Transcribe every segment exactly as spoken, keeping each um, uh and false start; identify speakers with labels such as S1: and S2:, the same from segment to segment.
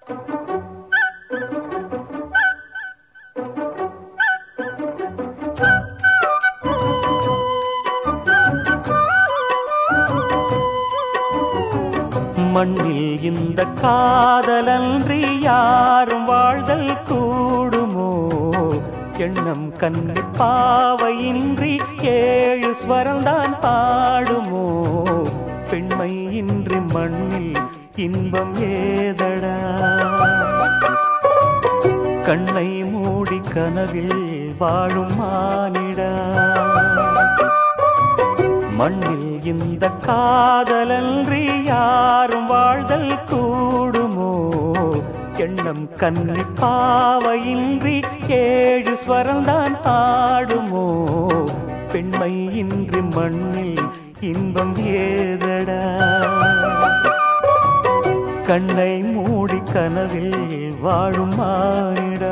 S1: மண்ணில் இந்த காதலன்றி யாரும் வாழ்தல் கூடுமோ? எண்ணம் கண்ணி பாவையின்றி ஏழு ஸ்வரம்தான் பாடுமோ? பெண்மை இன்றி மண்ணில் இன்பம் ஏதடா? கண்ணை மூடி கனவில் வாழும் மானிடா. மண்ணில் இந்த காதலன்றி யாரும் வாழ்தல் கூடுமோ? எண்ணம் கண்ணி பாவையின்றி ஏழு ஸ்வரம்தான் ஆடுமோ? பெண்மை இன்றி மண்ணில் இன்பம் ஏதடா? கண்ணை மூடி கனவில் வாழும் மானிடா.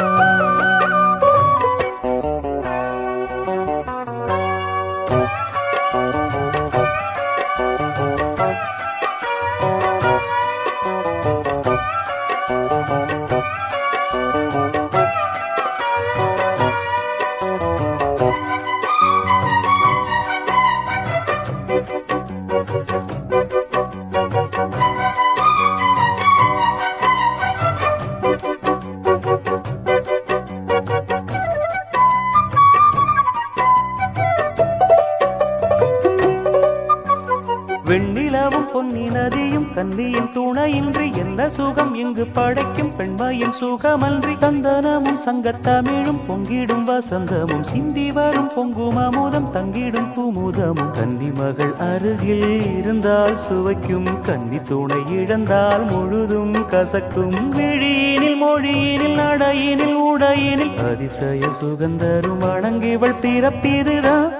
S1: வெண்ணிலவும் பொன்னி நதியும் கன்னியின் துணையின்றி என்ன சுகம் இங்கு படைக்கும்? பெண்மையின் சுகமன்றி சந்தனமும் சங்கத்தமிழும் பொங்கிடும் வசந்தமும் சிந்தி வரும் பொங்கும் அமுதம் தங்கிடும் குமுதமும். கன்னி மகள் அருகில் இருந்தால் சுவைக்கும், கன்னி துணை இழந்தால் முழுதும் கசக்கும். விழியினில் மொழியினில் நடையினில் உடையினில் அதிசய சுகந்தரும் அணங்கிவள் பிறப்பிதுதான்.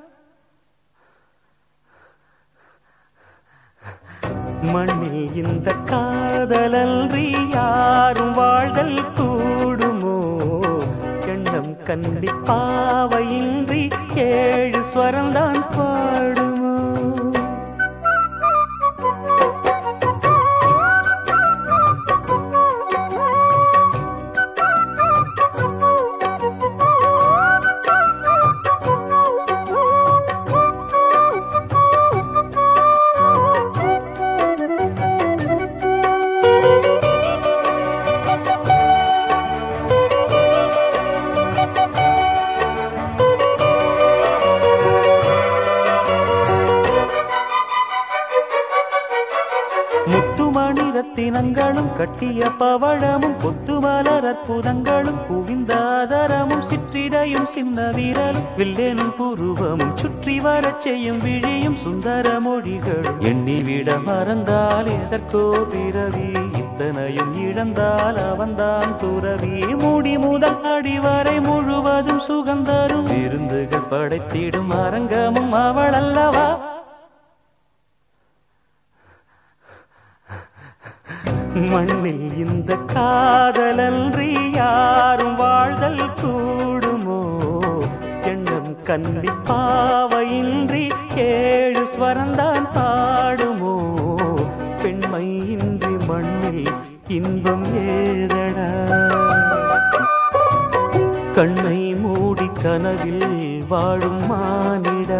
S1: மண்ணில் இந்த காதலன்றி யாரும் வாழ்தல் கூடுமோ? எண்ணம் கண்டி பாவையின்றி ஏழு ஸ்வரம்தான் பாடுமோ? முத்துமணி ரத்தினங்களும் கட்டிய பவழமும் கொத்துமலர் அற்புதங்களும் குவிந்தாதரமும் சிற்றிடையும் சின்ன வீரலும் வில்லேனும் புருவமும் சுற்றி வரச் செய்யும் விழியும் சுந்தர மொழிகளும். எண்ணிவிட மறந்தால் எதற்கோ பிறவி, இத்தனையும் இழந்தால் அவன்தான் துறவி. மூடி முதல் அடிவரை முழுவதும் சுகந்தரும் விருந்துகள் படைத்திடும் அரங்கமும் அவள் அல்லவா? மண்ணில் இந்த காதலன்றி யாரும் வாழ்தல் கூடுமோ? எண்ணம் கன்னி பாவையின்றி ஏழு ஸ்வரம்தான் பாடுமோ? பெண்மை இன்றி மண்ணில் இன்பம் ஏதடா? கண்ணை மூடி கனவில் வாழும் மானிடா.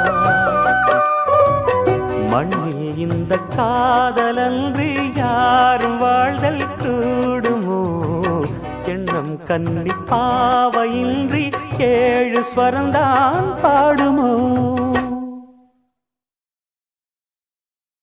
S1: மண்ணில் இந்த காதலன்றி யாரும் வாழ்தல் கூடுமோ? எண்ணம் கன்னி பாவையின்றி ஏழு ஸ்வரம்தான் பாடுமோ?